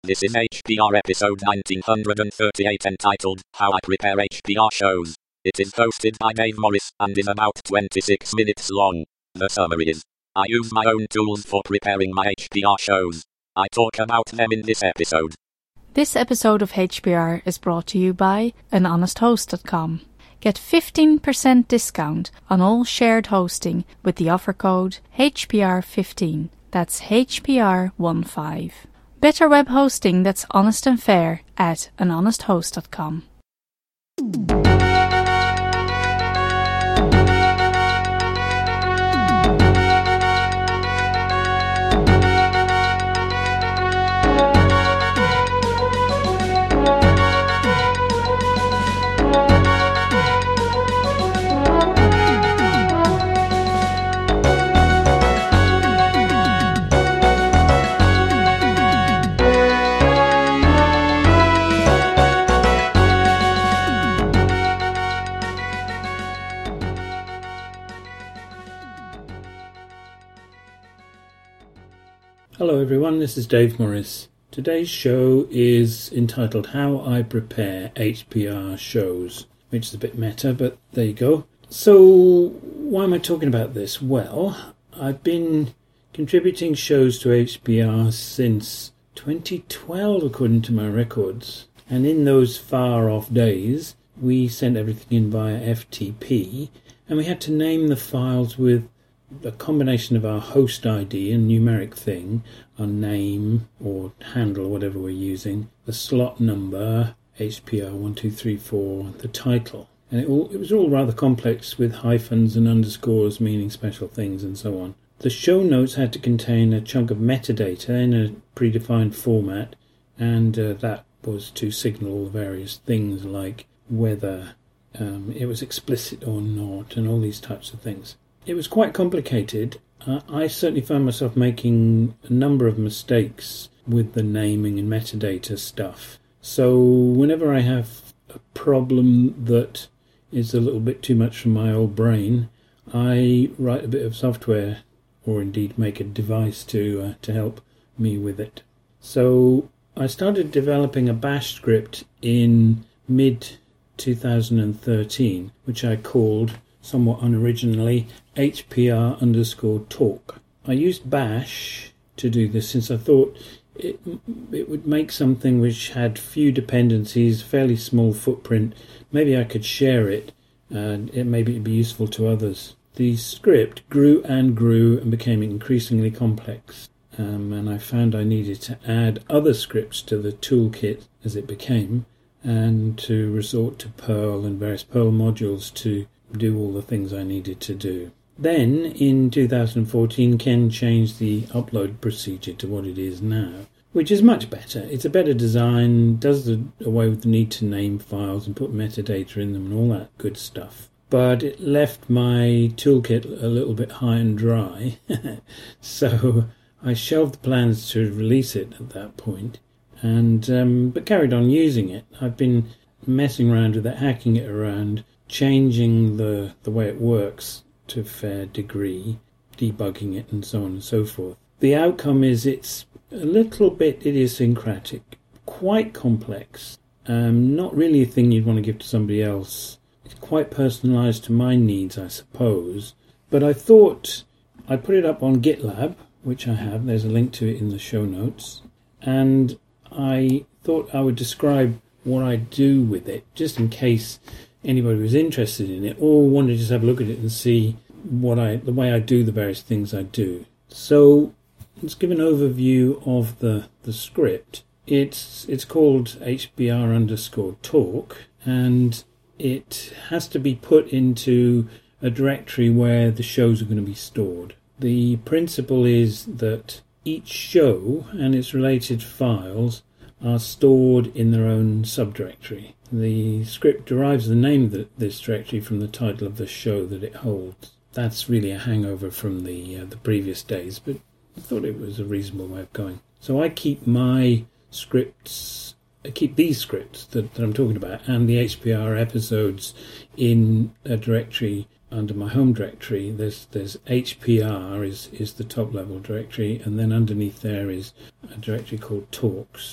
This is HPR episode 1938 entitled, How I Prepare HPR Shows. It is hosted by Dave Morris and is about 26 minutes long. The summary is, I use my own tools for preparing my HPR shows. I talk about them in this episode. This episode of HPR is brought to you by anhonesthost.com. Get 15% discount on all shared hosting with the offer code HPR15. That's HPR15. Better web hosting that's honest and fair at anhonesthost.com. Hello everyone, this is Dave Morris. Today's show is entitled How I Prepare HPR Shows, which is a bit meta, but there you go. So, why am I talking about this? Well, I've been contributing shows to HPR since 2012, according to my records. And in those far-off days, we sent everything in via FTP, and we had to name the files with a combination of our host ID and numeric thing, our name or handle, whatever we're using, the slot number, HPR1234, the title. And it was all rather complex with hyphens and underscores meaning special things and so on. The show notes had to contain a chunk of metadata in a predefined format, and that was to signal all the various things like whether it was explicit or not and all these types of things. It was quite complicated. I certainly found myself making a number of mistakes with the naming and metadata stuff. So whenever I have a problem that is a little bit too much for my old brain, I write a bit of software, or indeed make a device to help me with it. So I started developing a bash script in mid-2013, which I called, somewhat unoriginally, HPR_talk. I used bash to do this since I thought it would make something which had few dependencies, fairly small footprint. Maybe I could share it, and maybe it'd be useful to others. The script grew and became increasingly complex, and I found I needed to add other scripts to the toolkit as it became, and to resort to Perl and various Perl modules to do all the things I needed to do. Then, in 2014, Ken changed the upload procedure to what it is now, which is much better. It's a better design, does away with the need to name files and put metadata in them and all that good stuff. But it left my toolkit a little bit high and dry, so I shelved the plans to release it at that point, and but carried on using it. I've been messing around with it, hacking it around, changing the way it works to a fair degree, debugging it and so on and so forth. The outcome is it's a little bit idiosyncratic, quite complex, not really a thing you'd want to give to somebody else. It's quite personalised to my needs, I suppose, but I thought I'd put it up on GitLab, which I have. There's a link to it in the show notes, and I thought I would describe what I do with it, just in case anybody was interested in it or wanted to just have a look at it and see the way I do the various things I do. So let's give an overview of the script. It's called HPR_talk, and it has to be put into a directory where the shows are going to be stored. The principle is that each show and its related files are stored in their own subdirectory. The script derives the name of this directory from the title of the show that it holds. That's really a hangover from the previous days, but I thought it was a reasonable way of going. So I keep these scripts that I'm talking about, and the HPR episodes in a directory under my home directory. There's HPR is the top level directory, and then underneath there is a directory called Talks.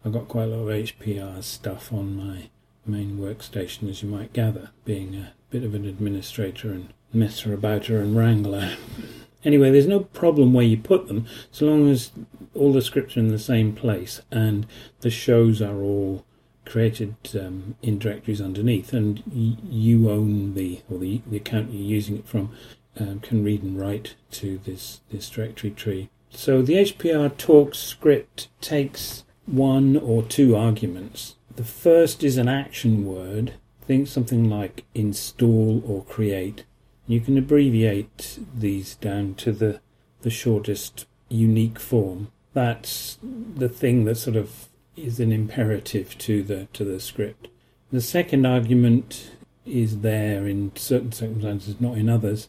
I've got quite a lot of HPR stuff on my main workstation, as you might gather, being a bit of an administrator and messer-abouter and wrangler. Anyway, there's no problem where you put them, so long as all the scripts are in the same place and the shows are all created in directories underneath, and you own the account you're using it from can read and write to this directory tree. So the HPR talk script takes one or two arguments. The first is an action word. Think something like install or create. You can abbreviate these down to the shortest unique form. That's the thing that sort of is an imperative to the script. The second argument is there in certain circumstances, not in others.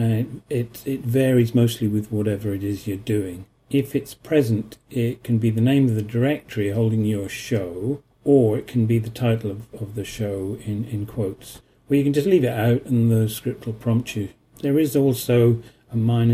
It varies mostly with whatever it is you're doing. If it's present, it can be the name of the directory holding your show, or it can be the title of the show in quotes. Or you can just leave it out and the script will prompt you. There is also a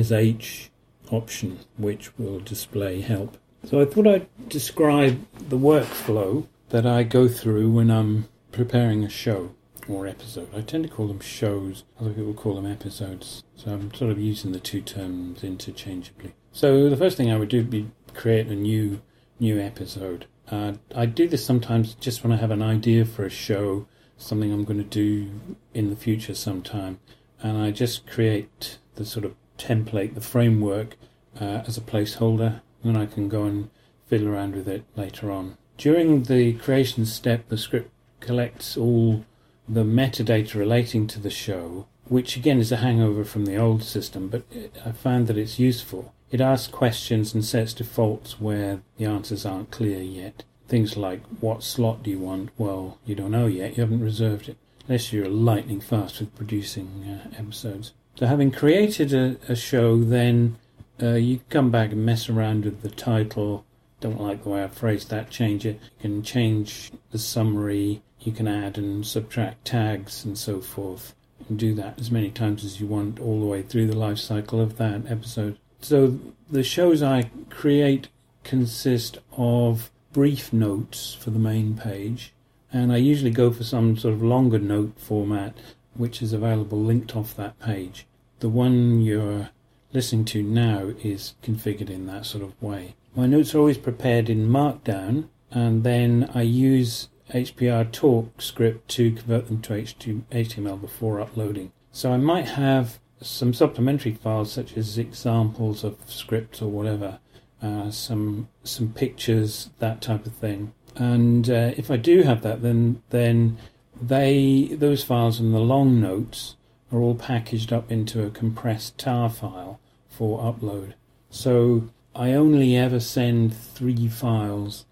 -H option which will display help. So I thought I'd describe the workflow that I go through when I'm preparing a show or episode. I tend to call them shows, other people call them episodes. So I'm sort of using the two terms interchangeably. So the first thing I would do would be create a new episode. I do this sometimes just when I have an idea for a show, something I'm going to do in the future sometime, and I just create the sort of template, the framework, as a placeholder, and then I can go and fiddle around with it later on. During the creation step, the script collects all the metadata relating to the show, which again is a hangover from the old system, but I found that it's useful. It asks questions and sets defaults where the answers aren't clear yet. Things like, what slot do you want? Well, you don't know yet, you haven't reserved it, unless you're lightning fast with producing episodes. So having created a show, then you come back and mess around with the title. Don't like the way I phrased that, change it. You can change the summary, you can add and subtract tags and so forth. You can do that as many times as you want all the way through the life cycle of that episode. So the shows I create consist of brief notes for the main page, and I usually go for some sort of longer note format which is available linked off that page. The one you're listening to now is configured in that sort of way. My notes are always prepared in Markdown, and then I use HPR talk script to convert them to HTML before uploading. So I might have some supplementary files such as examples of scripts or whatever, some pictures, that type of thing. And if I do have that, then those files and the long notes are all packaged up into a compressed tar file for upload. So I only ever send 3 files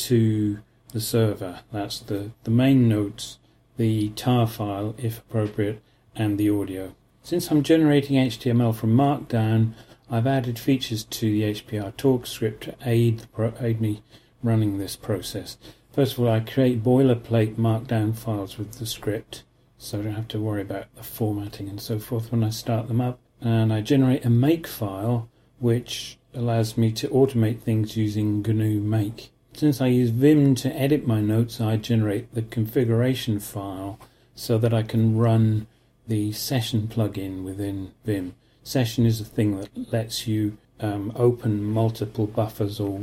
to the server. That's the main notes, the tar file if appropriate, and the audio. Since I'm generating HTML from Markdown, I've added features to the HPR talk script to aid me running this process. First of all, I create boilerplate Markdown files with the script, so I don't have to worry about the formatting and so forth when I start them up. And I generate a make file, which allows me to automate things using GNU Make. Since I use Vim to edit my notes, I generate the configuration file so that I can run the session plugin within Vim. Session is a thing that lets you open multiple buffers or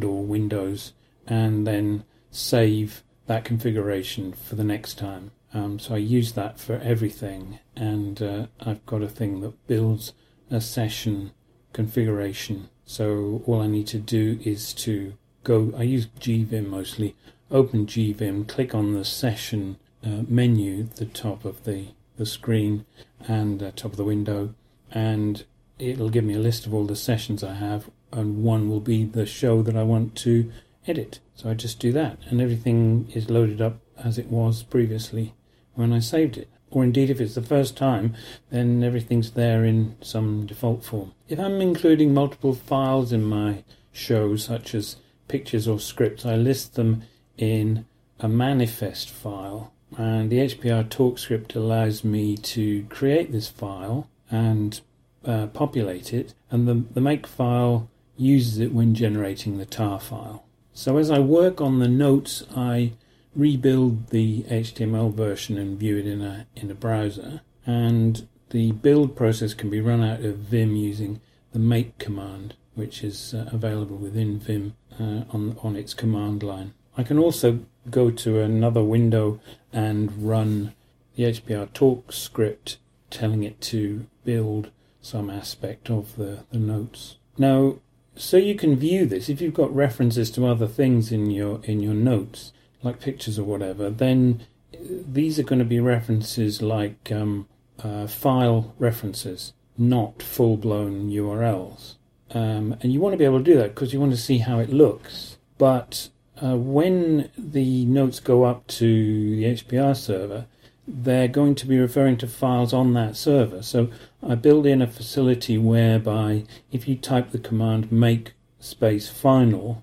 windows and then save that configuration for the next time. So I use that for everything, and I've got a thing that builds a session configuration. So all I need to do is to go, I use GVim mostly, open GVim, click on the session menu at the top of the screen and top of the window, and it'll give me a list of all the sessions I have, and one will be the show that I want to edit. So I just do that, and everything is loaded up as it was previously when I saved it. Or indeed, if it's the first time, then everything's there in some default form. If I'm including multiple files in my show, such as pictures or scripts, I list them in a manifest file, and the HPR talk script allows me to create this file and populate it, and the make file uses it when generating the tar file. So as I work on the notes, I rebuild the HTML version and view it in a browser, and the build process can be run out of Vim using the make command, which is available within Vim on its command line. I can also go to another window and run the HPR talk script telling it to build some aspect of the notes. Now, so you can view this, if you've got references to other things in your notes, like pictures or whatever, then these are going to be references like file references, not full-blown URLs. And you want to be able to do that because you want to see how it looks. But when the notes go up to the HPR server, they're going to be referring to files on that server. So I build in a facility whereby if you type the command make space final,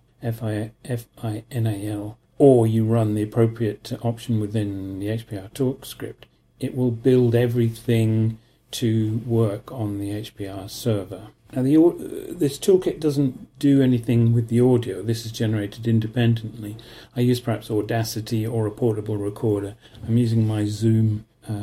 Final, or you run the appropriate option within the HPR talk script, it will build everything to work on the HPR server. Now, this toolkit doesn't do anything with the audio. This is generated independently. I use perhaps Audacity or a portable recorder. I'm using my Zoom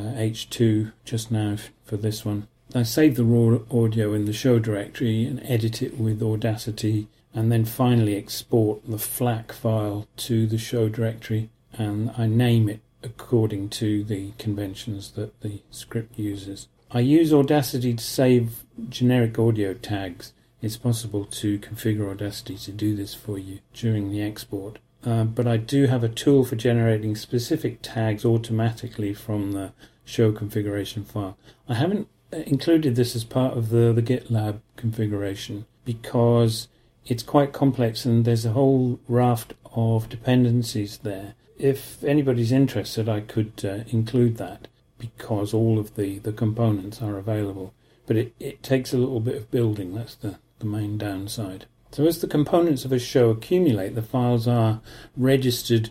H2 just now for this one. I save the raw audio in the show directory and edit it with Audacity, and then finally export the FLAC file to the show directory, and I name it according to the conventions that the script uses. I use Audacity to save generic audio tags. It's possible to configure Audacity to do this for you during the export. But I do have a tool for generating specific tags automatically from the show configuration file. I haven't included this as part of the GitLab configuration because it's quite complex and there's a whole raft of dependencies there. If anybody's interested, I could include that, because all of the components are available. But it takes a little bit of building, that's the main downside. So as the components of a show accumulate, the files are registered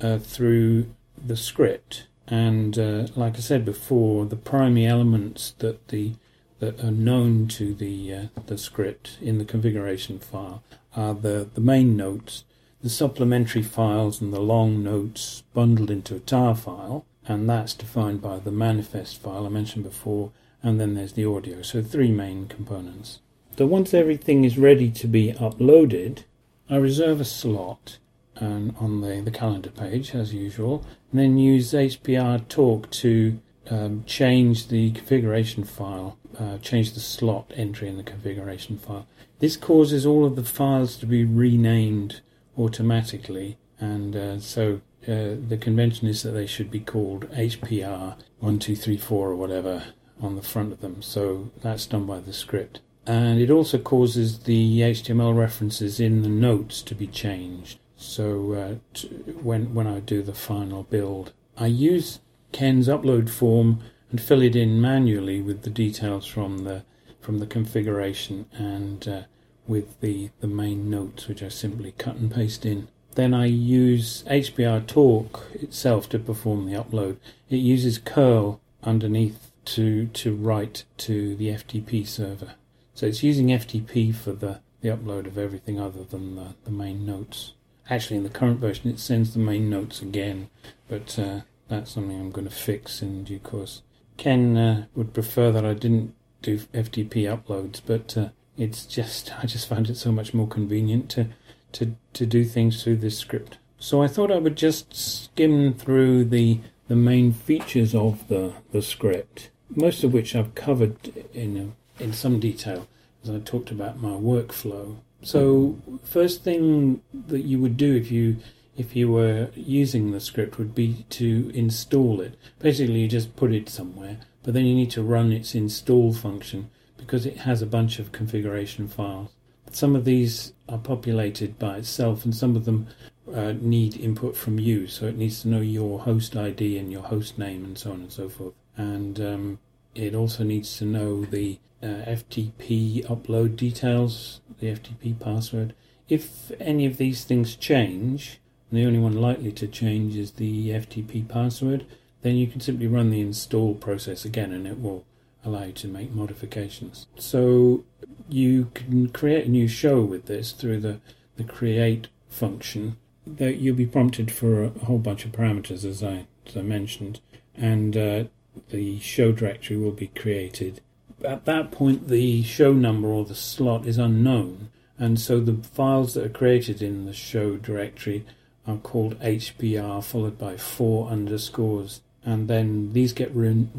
through the script. And like I said before, the primary elements that are known to the script in the configuration file are the main notes, the supplementary files and the long notes bundled into a tar file, and that's defined by the manifest file I mentioned before, and then there's the audio. So 3 main components. So once everything is ready to be uploaded, I reserve a slot on the calendar page as usual, and then use HPR Talk to change the configuration file, change the slot entry in the configuration file. This causes all of the files to be renamed automatically, and so the convention is that they should be called HPR 1234 or whatever on the front of them. So that's done by the script. And it also causes the HTML references in the notes to be changed. So when I do the final build, I use Ken's upload form and fill it in manually with the details from the configuration and with the main notes, which I simply cut and paste in. Then I use HPR Talk itself to perform the upload. It uses curl underneath to write to the FTP server. So it's using FTP for the upload of everything other than the main notes. Actually, in the current version, it sends the main notes again, but that's something I'm going to fix in due course. Ken would prefer that I didn't do FTP uploads, but I just found it so much more convenient to do things through this script. So I thought I would just skim through the main features of the script, most of which I've covered in some detail as I talked about my workflow. So first thing that you would do if you were using the script would be to install it. Basically you just put it somewhere, but then you need to run its install function because it has a bunch of configuration files. Some of these are populated by itself and some of them need input from you, so it needs to know your host ID and your host name and so on and so forth. And it also needs to know the FTP upload details, the FTP password. If any of these things change, and the only one likely to change is the FTP password, then you can simply run the install process again and it will allow you to make modifications. So you can create a new show with this through the create function, that you'll be prompted for a whole bunch of parameters, as I mentioned, and the show directory will be created. At that point, the show number or the slot is unknown, and so the files that are created in the show directory are called HPR followed by 4 underscores, and then these get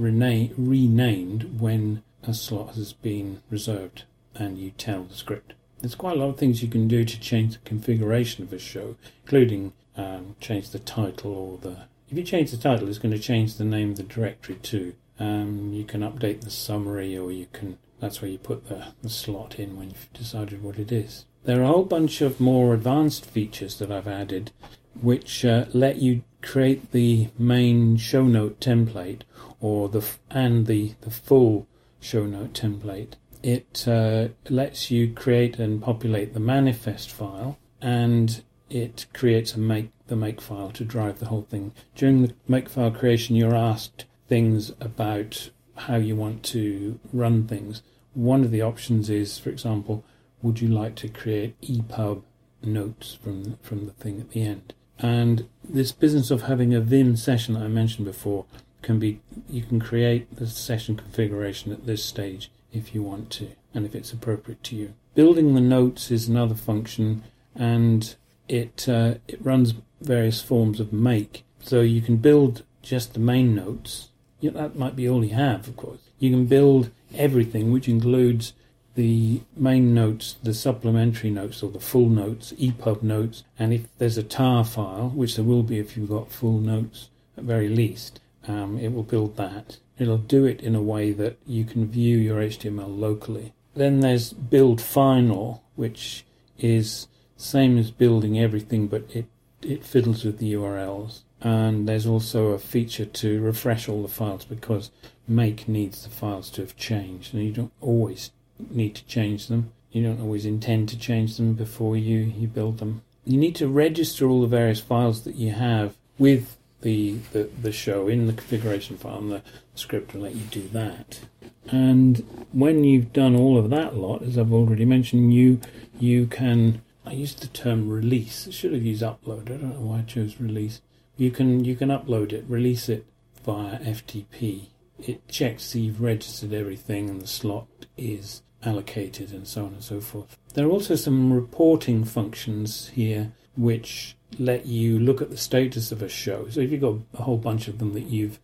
renamed when a slot has been reserved and you tell the script. There's quite a lot of things you can do to change the configuration of a show, including change the title, or if you change the title, it's going to change the name of the directory too. You can update the summary, or that's where you put the slot in when you've decided what it is. There are a whole bunch of more advanced features that I've added which let you create the main show note template or the full show note template. It lets you create and populate the manifest file, and it creates the make file to drive the whole thing. During the make file creation, you're asked things about how you want to run things. One of the options is, for example, would you like to create EPUB notes from the thing at the end? And this business of having a Vim session that I mentioned before you can create the session configuration at this stage if you want to, and if it's appropriate to you. Building the notes is another function, and it runs various forms of make. So you can build just the main notes. That might be all you have, of course. You can build everything, which includes the main notes, the supplementary notes, or the full notes, EPUB notes, and if there's a tar file, which there will be if you've got full notes at very least, it will build that. It'll do it in a way that you can view your HTML locally. Then there's build final, which is same as building everything, but it fiddles with the URLs. And there's also a feature to refresh all the files, because make needs the files to have changed, and you don't always need to change them. You don't always intend to change them before you build them. You need to register all the various files that you have with the show in the configuration file, and the script will let you do that. And when you've done all of that lot, as I've already mentioned, you can, I used the term release. I should have used upload. I don't know why I chose release. You can upload it, release it via FTP. It checks that you've registered everything and the slot is allocated, and so on and so forth. There are also some reporting functions here which let you look at the status of a show. So if you've got a whole bunch of them that you've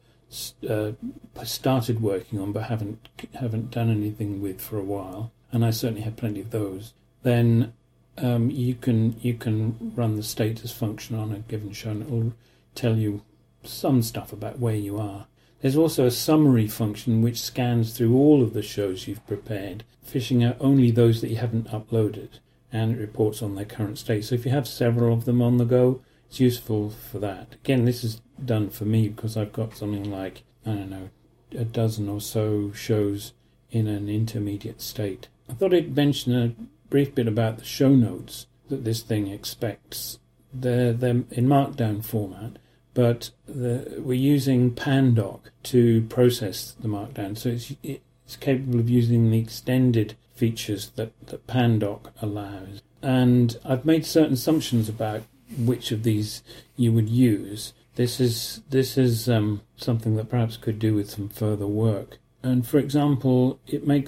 started working on but haven't done anything with for a while, and I certainly have plenty of those, then you can run the status function on a given show, and it will tell you some stuff about where you are. There's also a summary function which scans through all of the shows you've prepared, fishing out only those that you haven't uploaded, and it reports on their current state. So if you have several of them on the go, it's useful for that. Again, this is done for me because I've got something like, I don't know, a dozen or so shows in an intermediate state. I thought I'd mention a brief bit about the show notes that this thing expects. They're in Markdown format, but we're using Pandoc to process the Markdown, so it's capable of using the extended features that Pandoc allows. And I've made certain assumptions about which of these you would use. This is something that perhaps could do with some further work. And for example, it makes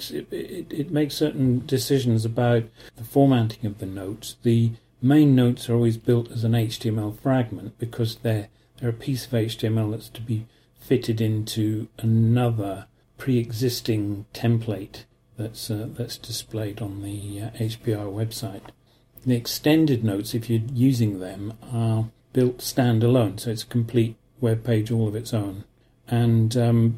certain decisions about the formatting of the notes. The main notes are always built as an HTML fragment because they're a piece of HTML that's to be fitted into another pre-existing template that's displayed on the HPR website. The extended notes, if you're using them, are built standalone, so it's a complete web page all of its own. And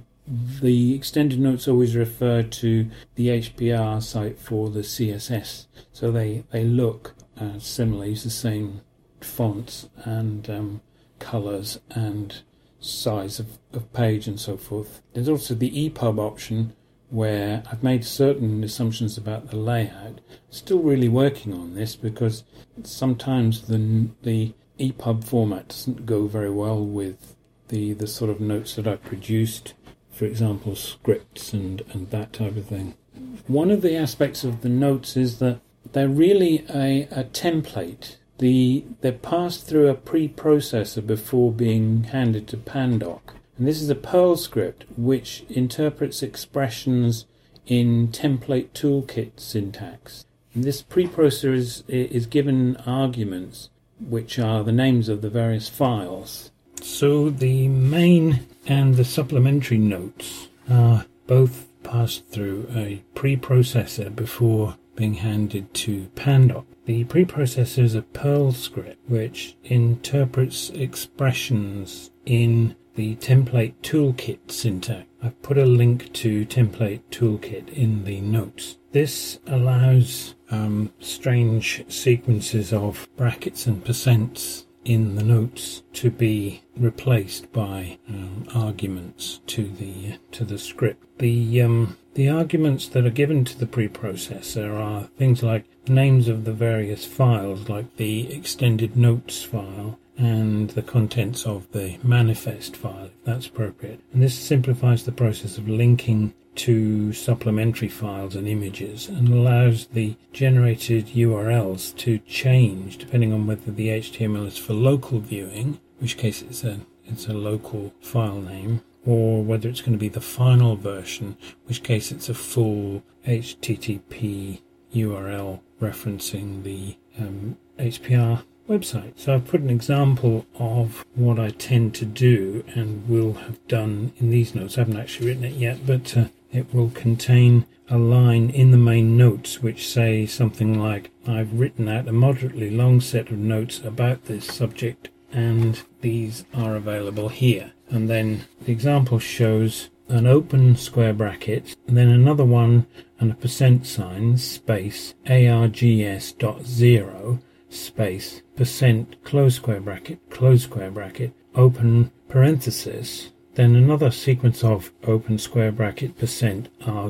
the extended notes always refer to the HPR site for the CSS, so they look similar, use the same fonts and colours and size of page and so forth. There's also the EPUB option, where I've made certain assumptions about the layout. Still really working on this because sometimes the EPUB format doesn't go very well with the sort of notes that I've produced, for example scripts and that type of thing. One of the aspects of the notes is that they're really a template. they're passed through a preprocessor before being handed to Pandoc. And this is a Perl script which interprets expressions in template toolkit syntax. And this preprocessor is given arguments, which are the names of the various files. So the main and the supplementary notes are both passed through a preprocessor before being handed to Pandoc. The preprocessor is a Perl script which interprets expressions in the template toolkit syntax. I've put a link to template toolkit in the notes. This allows strange sequences of brackets and percents in the notes to be replaced by arguments to the script. The arguments that are given to the preprocessor are things like names of the various files, like the extended notes file and the contents of the manifest file, if that's appropriate. And this simplifies the process of linking to supplementary files and images and allows the generated URLs to change depending on whether the HTML is for local viewing, in which case it's a local file name, or whether it's going to be the final version, in which case it's a full HTTP URL referencing the HPR website. So I've put an example of what I tend to do and will have done in these notes. I haven't actually written it yet, but it will contain a line in the main notes which say something like, I've written out a moderately long set of notes about this subject and these are available here. And then the example shows an open square bracket and then another one and a percent sign space args.0 space percent close square bracket open parenthesis, then another sequence of open square bracket percent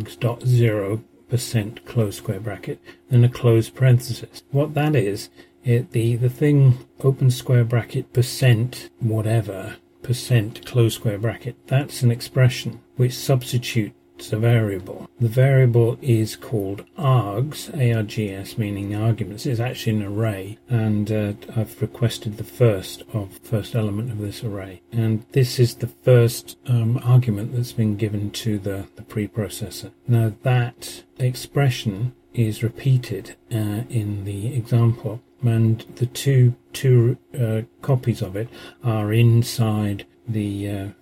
args.0 percent close square bracket, then a close parenthesis. What that is, the thing open square bracket percent whatever percent close square bracket, that's an expression which substitutes a variable. The variable is called args, args meaning arguments. It's actually an array, and I've requested the first element of this array, and this is the first argument that's been given to the preprocessor. Now that expression is repeated in the example, and the two copies of it are inside the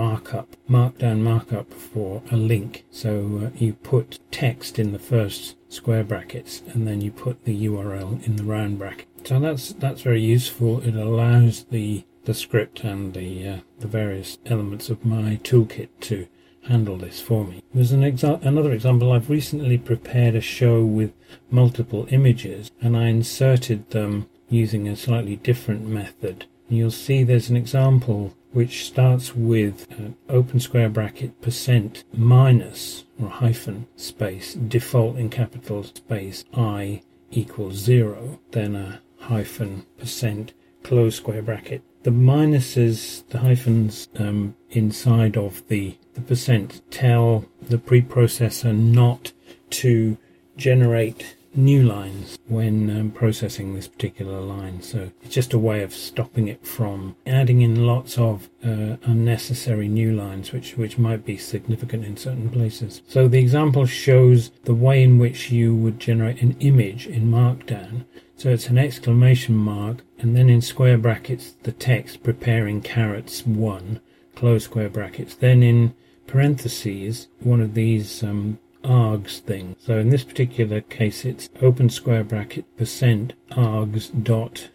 markdown markup for a link. So you put text in the first square brackets and then you put the URL in the round bracket. So that's very useful. It allows the script and the various elements of my toolkit to handle this for me. There's another example. I've recently prepared a show with multiple images and I inserted them using a slightly different method. You'll see there's an example which starts with open square bracket percent minus or hyphen space default in capital space I equals 0, then a hyphen percent close square bracket. The minuses, the hyphens inside of the percent tell the preprocessor not to generate new lines when processing this particular line. So it's just a way of stopping it from adding in lots of unnecessary new lines which might be significant in certain places. So the example shows the way in which you would generate an image in Markdown. So it's an exclamation mark and then in square brackets the text preparing carrots 1 close square brackets, then in parentheses one of these args thing. So in this particular case it's open square bracket percent args dot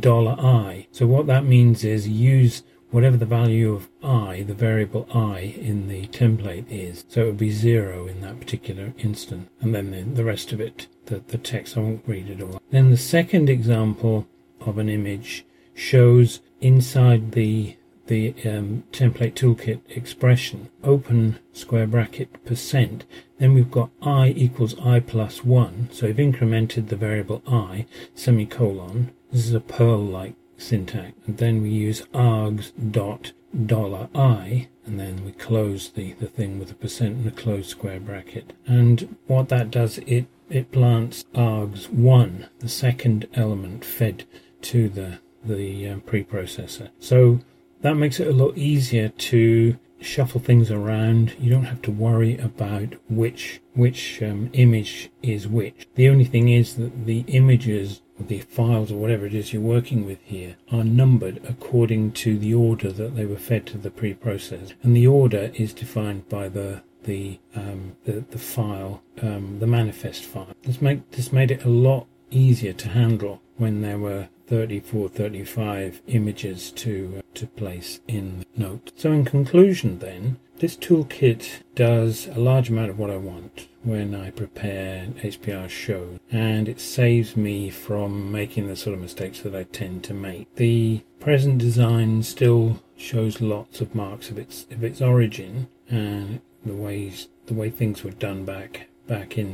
$i. So what that means is use whatever the value of I, the variable I in the template is. So it would be 0 in that particular instant. And then the rest of it, the text, I won't read it all. Then the second example of an image shows inside the template toolkit expression open square bracket percent, then we've got I equals I plus 1, so we've incremented the variable I semicolon. This is a Perl-like syntax, and then we use args dot $i, and then we close the thing with a percent and a closed square bracket. And what that does, it plants args 1, the second element fed to the preprocessor. So that makes it a lot easier to shuffle things around. You don't have to worry about which image is which. The only thing is that the images, or the files, or whatever it is you're working with here, are numbered according to the order that they were fed to the preprocessor, and the order is defined by the file, the manifest file. This made it a lot easier to handle when there were 34, 35 images to place in the note. So in conclusion then, this toolkit does a large amount of what I want when I prepare HPR shows, and it saves me from making the sort of mistakes that I tend to make. The present design still shows lots of marks of its origin and the way things were done back in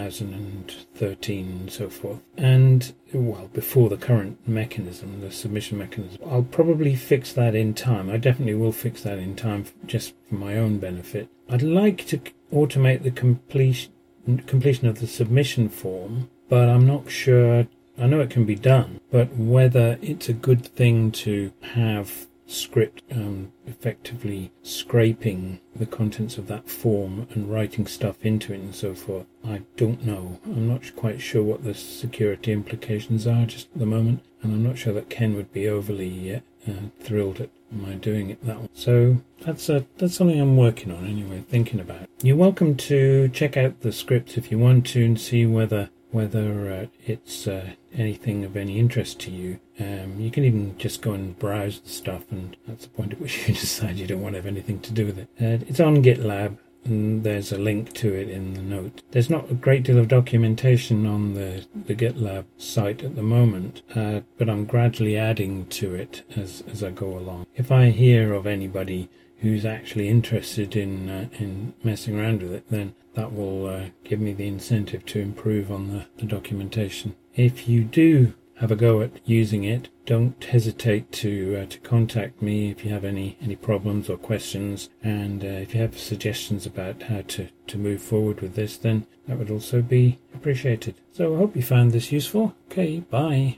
2013 and so forth, and before the current mechanism, the submission mechanism. I'll probably fix that in time. I definitely will fix that in time, just for my own benefit. I'd like to automate the completion of the submission form, but I'm not sure. I know it can be done, but whether it's a good thing to have script effectively scraping the contents of that form and writing stuff into it and so forth, I don't know. I'm not quite sure what the security implications are just at the moment, and I'm not sure that Ken would be overly thrilled at my doing it that way. So that's something I'm working on anyway, thinking about. You're welcome to check out the scripts if you want to and see whether it's anything of any interest to you. You can even just go and browse the stuff, and that's the point at which you decide you don't want to have anything to do with it. It's on GitLab, and there's a link to it in the note. There's not a great deal of documentation on the GitLab site at the moment, but I'm gradually adding to it as I go along. If I hear of anybody who's actually interested in messing around with it, then that will give me the incentive to improve on the documentation. If you do have a go at using it, don't hesitate to contact me if you have any problems or questions, and if you have suggestions about how to move forward with this, then that would also be appreciated. So I hope you found this useful. Okay, bye.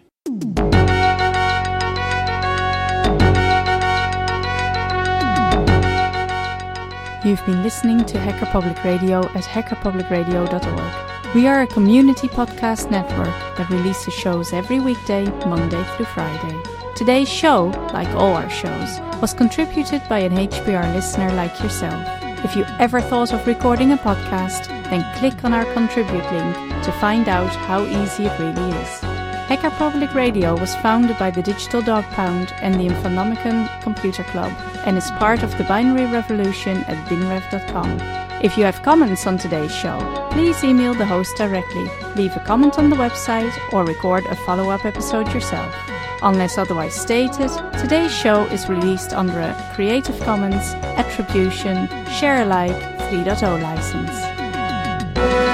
You've been listening to Hacker Public Radio at hackerpublicradio.org. We are a community podcast network that releases shows every weekday, Monday through Friday. Today's show, like all our shows, was contributed by an HPR listener like yourself. If you ever thought of recording a podcast, then click on our contribute link to find out how easy it really is. Hacker Public Radio was founded by the Digital Dog Pound and the Infonomicon Computer Club, and is part of the binary revolution at binrev.com. If you have comments on today's show, please email the host directly, leave a comment on the website, or record a follow-up episode yourself. Unless otherwise stated, today's show is released under a Creative Commons Attribution Share Alike 3.0 license.